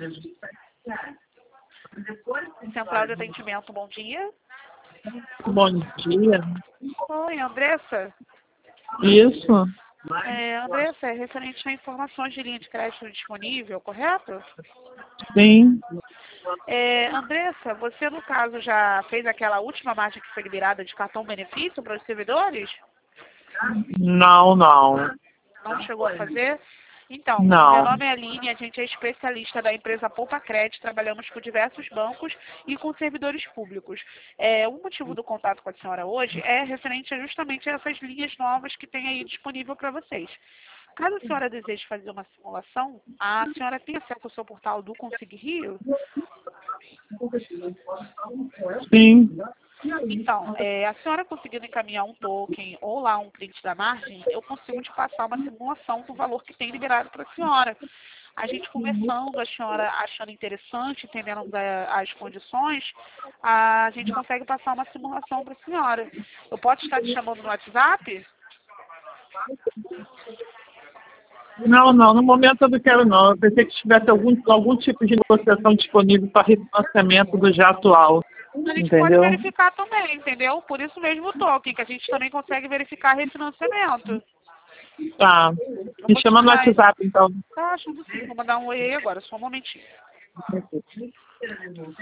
Central de atendimento, bom dia. Bom dia. Oi, Andressa. Isso? Andressa, é referente a informações de linha de crédito disponível, correto? Sim. Andressa, você no caso já fez aquela última margem que foi liberada de cartão benefício para os servidores? Não. Não chegou a fazer? Então, Não. meu nome é Aline, a gente é especialista da empresa Poupa Crédito, trabalhamos com diversos bancos e com servidores públicos. O motivo do contato com a senhora hoje é referente a justamente essas linhas novas que tem aí disponível para vocês. Caso a senhora deseje fazer uma simulação, a senhora tem acesso ao seu portal do Consig Rio? Sim. Então, a senhora conseguindo encaminhar um token ou lá um print da margem, eu consigo te passar uma simulação do valor que tem liberado para a senhora. A gente conversando, a senhora achando interessante, entendendo as condições, a gente consegue passar uma simulação para a senhora. Eu posso estar te chamando no WhatsApp? Não, no momento eu não quero não. Eu pensei que tivesse algum tipo de negociação disponível para refinanciamento do já atual. A gente pode Entendeu? verificar também, entendeu? Por isso mesmo o token, que a gente também consegue verificar refinanciamento. Tá. Me chama no WhatsApp, então. Tá, acho que sim. Vou mandar um oi aí agora, só um momentinho.